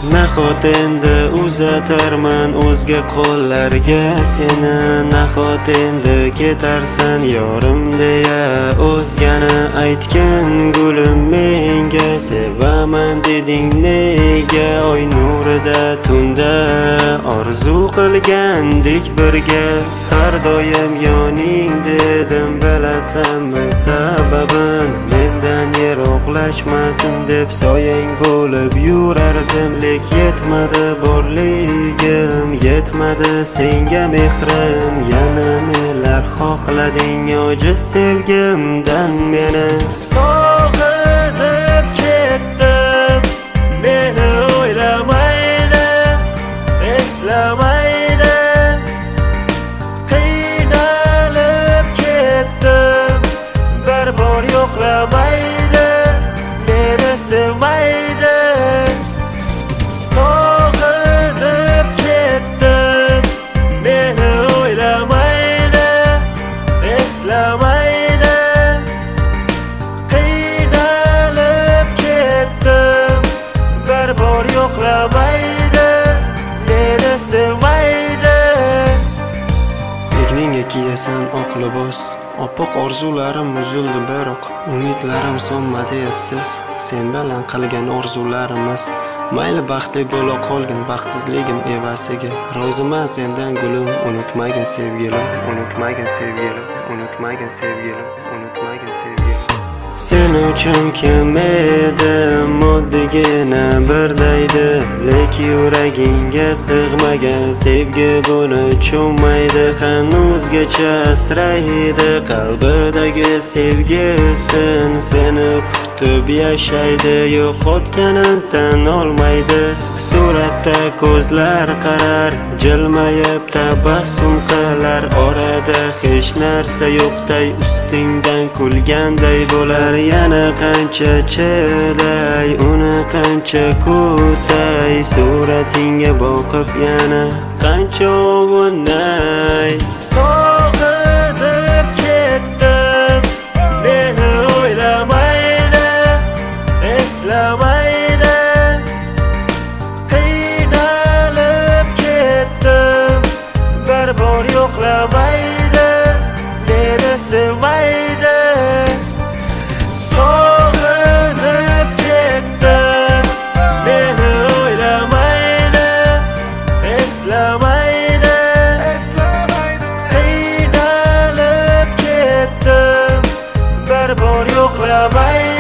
Nahot endi uzatarman o'zga qo'llarga seni, nahot endi ketarsan yorim deya o'zgani aytgin gulim menga. Sevaman deding nega oy nurida tunda, orzu qilgandik birga, har doim yoning dedim. Bilasanmi sababin, mendan yiroqlashmasin deb soyang bo'lib yurardim. Lek yetmadi borligim, yetmadi senga mehrim. Yana nelar xohlading ojiz sevgimdan meni. Sog'inib ketdim, meni o'ylamaydi, eslamaydi. Qiynalib ketdim, bir bor yo'qlamaydi, meni sevmaydi. Sog'inib ketdim, meni o'ylamaydi, eslamaydi. Qiynalib ketdim, bir bor yo'qlamaydi, meni sevmaydi. Egningga kiyasan oq libos, oppoq orzularim uzildi biroq, umidlarim so'nmadi essiz. Sen bilan qilgan orzularimiz, mayli baxtli bo'la qolgin baxtsizligim evasiga. Roziman sendan gulim, unutmagin sevgilim, unutmagin sevgilim, unutmagin sevgilim, unutmagin sevgilim. Sen uchun kim edim, moddigina birdaydi, lek yuragingga sig'magan sevgi buni tushunmaydi. Hanuzgacha asraydi qalbidagi sevgisin, seni kutib yashaydi, yo'qotganin tan olmaydi. Suratda ko'zlar qarar, jilmayib tabassum qilar, orada hech narsa yo'qday, ustingdan kulganday bo'lar. Yana qancha chiday, uni qancha kutay, suratingga boqib yana qancha ovunay. Sog'inib ketdim, meni o'ylamaydi, eslamaydi. Qiynalib ketdim, bir bor yo'qlamaydi, meni sevmaydi. Sog'inib ketdim, meni o'ylamaydi, eslamaydi. Qiynalib ketdim, bir bor yo'qlamaydi.